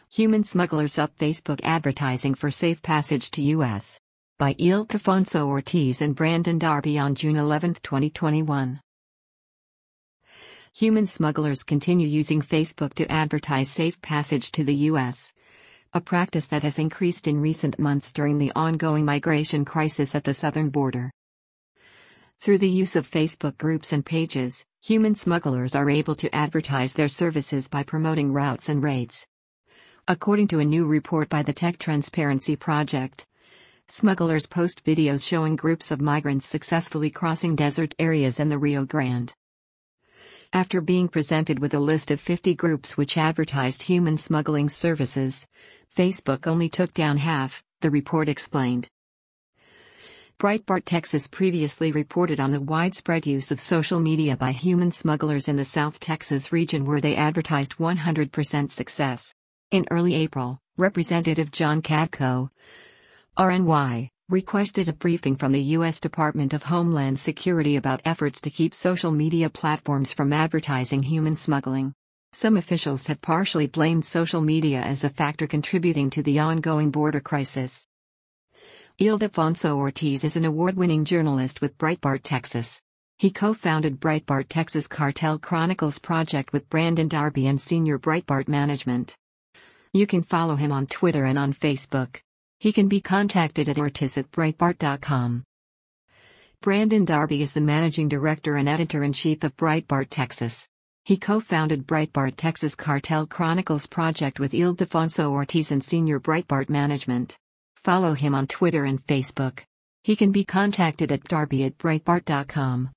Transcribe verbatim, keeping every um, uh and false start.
Human smugglers up Facebook advertising for safe passage to U S By Ildefonso Ortiz and Brandon Darby on June eleventh, twenty twenty-one. Human smugglers continue using Facebook to advertise safe passage to the U S, a practice that has increased in recent months during the ongoing migration crisis at the southern border. Through the use of Facebook groups and pages, human smugglers are able to advertise their services by promoting routes and rates. According to a new report by the Tech Transparency Project, smugglers post videos showing groups of migrants successfully crossing desert areas and the Rio Grande. After being presented with a list of fifty groups which advertised human smuggling services, Facebook only took down half, the report explained. Breitbart Texas previously reported on the widespread use of social media by human smugglers in the South Texas region where they advertised one hundred percent success. In early April, Representative John Katko, R N Y, requested a briefing from the U S Department of Homeland Security about efforts to keep social media platforms from advertising human smuggling. Some officials have partially blamed social media as a factor contributing to the ongoing border crisis. Ildefonso Ortiz is an award-winning journalist with Breitbart Texas. He co-founded Breitbart Texas Cartel Chronicles project with Brandon Darby and senior Breitbart management. You can follow him on Twitter and on Facebook. He can be contacted at ortiz at breitbart dot com. Brandon Darby is the managing director and editor-in-chief of Breitbart Texas. He co-founded Breitbart Texas Cartel Chronicles project with Ildefonso Ortiz and senior Breitbart management. Follow him on Twitter and Facebook. He can be contacted at darby at breitbart dot com.